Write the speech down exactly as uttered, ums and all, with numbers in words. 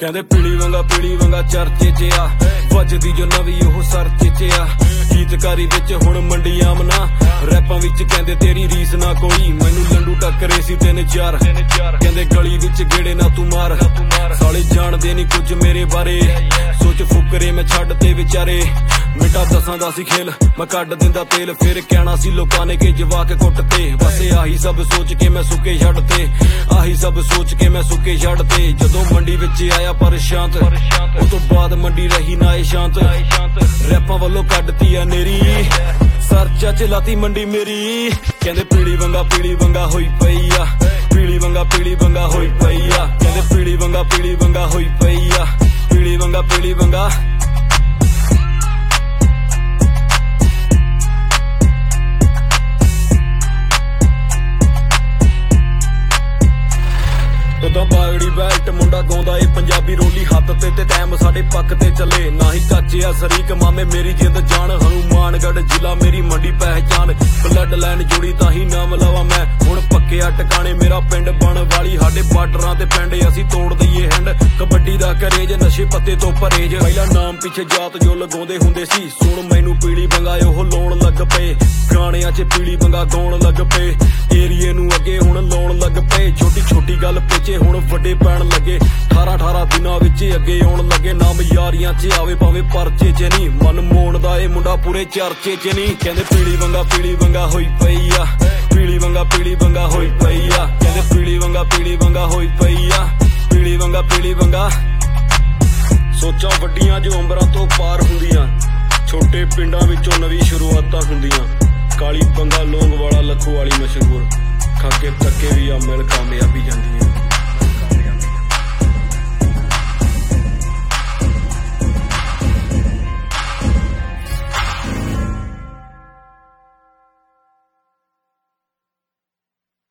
ਕਹਿੰਦੇ ਪੀਲੀ ਵੰਗਾ ਪੀਲੀ ਵੰਗਾ ਚਰਚੇ ਚ ਆ ਵੱਜਦੀ ਜੋ ਨਵੀਂ ਉਹ ਸਰਚੇ ਚ ਆ ਗੀਤਕਾਰੀ ਵਿੱਚ ਹੁਣ ਮੰਡੀਆਂ ਮਨਾ ਰੈਪਾਂ ਵਿੱਚ ਕਹਿੰਦੇ ਤੇਰੀ ਰੀਸ ਨਾ ਕੋਈ ਮੈਨੂੰ ਲੰਡੂ ਟੱਕਰੇ ਸੀ ਤਿੰਨ ਚਾਰ ਕਹਿੰਦੇ ਗਲੀ ਵਿੱਚ ਗੇੜੇ ਨਾ ਤੂੰ ਮਾਰ ਸਾਲੇ ਜਾਣਦੇ ਨਹੀਂ ਕੁਝ ਮੇਰੇ ਬਾਰੇ ਸੋਚ ਫੁਕਰੇ ਮੈਂ ਛੱਡ ਤੇ ਵਿਚਾਰੇ ਮਿੱਟਾ ਦਸਾਂ ਦਾ ਸੀ ਖੇਲ ਮੈਂ ਕੱਢ ਦਿੰਦਾ ਤੇਲ ਫਿਰ ਕਹਿਣਾ ਸੀ ਲੋਕਾਂ ਨੇ ਕਿ ਜਵਾਕ ਕੁੱਟ ਤੇ ਬਸ ਆਹੀ ਸਭ ਸੋਚ ਕੇ ਮੈਂ ਸੁੱਕੇ ਛੱਡ ਤੇ ਆਹੀ ਸਭ ਸੋਚ ਕੇ ਮੈਂ ਸੁੱਕੇ ਛੱਡ ਤੇ ਜਦੋਂ ਮੰਡੀ ਵਿੱਚ ਆਇਆ ਪਰ ਸ਼ਾਂਤ ਉਹ ਤੋਂ ਬਾਅਦ ਮੰਡੀ ਰਹੀ ਨਾ ਇਹ ਸ਼ਾਂਤ ਰੈਪਾਂ ਵੱਲੋਂ ਕੱਢਤੀ ਆ ਨੇਰੀ ਸਰਚਾ ਚ ਲਾਤੀ ਮੰਡੀ ਮੇਰੀ ਕਹਿੰਦੇ ਪੀਲੀ ਵੰਗਾ ਪੀਲੀ ਵੰਗਾ ਹੋਈ ਪਈ ਆ ਪੀਲੀ ਵੰਗਾ ਪੀਲੀ ਵੰਗਾ ਹੋਈ ਪਈ ਆ ਕਹਿੰਦੇ ਪੀਲੀ ਵੰਗਾ ਪੀਲੀ ਵੰਗਾ ਹੋਈ ਪਈ ਆ ਪੀਲੀ ਵੰਗਾ ਪੀਲੀ ਵੰਗਾ ਉਦੋਂ ਬਾਗੜੀ ਬੈਲਟ ਮੁੰਡਾ ਗਾਉਂਦਾ ਏ ਪੰਜਾਬੀ ਰੋਲੀ ਹੱਥ ਤੇ ਤੇ ਟਾਈਮ ਸਾਡੇ ਪੱਕ ਤੇ ਚੱਲੇ ਨਾ ਹੀ ਕੱਚੇ ਆ ਸਰੀਕ ਮਾਮੇ ਮੇਰੀ ਜਿੱਦ ਜਾਣ ਹਨੂਮਾਨਗੜ ਜ਼ਿਲ੍ਹਾ ਮੇਰੀ ਮੰਡੀ ਪਹਿਚਾਨ ਬਲੱਡ ਲਾਈਨ ਜੁੜੀ ਤਾਂ ਹੀ ਨਾਮ ਲਵਾ ਮੈਂ ਹੁਣ ਪੱਕਿਆ ਟਿਕਾਣੇ ਮੇਰਾ ਪਿੰਡ ਬਣ ਵਾਲੀ ਸਾਡੇ ਬਾਰਡਰਾਂ ਤੇ ਪਿੰਡ ਅਸੀਂ ਤੋੜ ਦਈਏ ਹੈਂਡ ਕਬੱਡੀ ਦਾ ਕਰੇਜ ਨਸ਼ੇ ਪੱਤੇ ਤੋਂ ਪਰਹੇਜ ਪਹਿਲਾਂ ਨਾਮ ਪਿੱਛੇ ਜਾਤ ਜੋ ਲਗਾਉਂਦੇ ਹੁੰਦੇ ਸੀ ਸੁਣ ਮੈਨੂੰ ਪੀਲੀ ਵੰਗਾ ਉਹ ਲਾਉਣ ਲੱਗ ਪਏ ਗਾਣਿਆਂ 'ਚ ਪੀਲੀ ਵੰਗਾ ਗਾਉਣ ਲੱਗ ਪਏ ਏਰੀਏ ਨੂੰ ਅੱਗੇ ਹੁਣ ਲਾਉਣ ਲੱਗ ਪਏ ਛੋਟੀ ਛੋਟੀ ਗੱਲ ਪਿੱਛੇ ਹੁਣ ਵੱਡੇ ਪੈਣ ਲੱਗੇ ਅਠਾਰਾਂ ਅਠਾਰਾਂ ਦਿਨਾਂ ਵਿੱਚ ਅੱਗੇ ਆਉਣ ਲੱਗੇ ਨਾਮ ਯਾਰੀਆਂ 'ਚ ਆਵੇ ਭਾਵੇਂ ਪਰਚੇ 'ਚ ਨਹੀਂ ਮਨ ਮੋਣ ਦਾ ਇਹ ਮੁੰਡਾ ਪੂਰੇ ਚਰਚੇ 'ਚ ਨਹੀਂ ਕਹਿੰਦੇ ਪੀਲੀ ਵੰਗਾ ਪੀਲੀ ਵੰਗਾ ਹੋਈ ਪਈ ਆ ਪੀਲੀ ਵੰਗਾ ਪੀਲੀ ਵੰਗਾ ਹੋਈ ਪਈ ਆ ਕਹਿੰਦੇ ਪੀਲੀ ਵੰਗਾ ਪੀਲੀ ਵੰਗਾ ਹੋਈ ਪਈ ਆ ਪੀਲੀ ਵੰਗਾ ਪੀਲੀ ਵੰਗਾ ਸੋਚਾਂ ਵੱਡੀਆਂ ਜੋ ਅੰਬਰਾਂ ਤੋਂ ਪਾਰ ਹੁੰਦੀਆਂ ਛੋਟੇ ਪਿੰਡਾਂ ਵਿੱਚੋਂ ਨਵੀਂ ਸ਼ੁਰੂਆਤਾਂ ਹੁੰਦੀਆਂ ਕਾਲੀ ਬੰਗਾ ਲੌਂਗ ਵਾਲਾ ਲੱਖੋ ਵਾਲੀ ਮਸ਼ਹੂਰ ਖਾਕੇ ਤੱਕੇ ਵੀ ਆ ਮਿਲ ਕਾਮਯਾਬੀ ਜਾਂਦੀਆਂ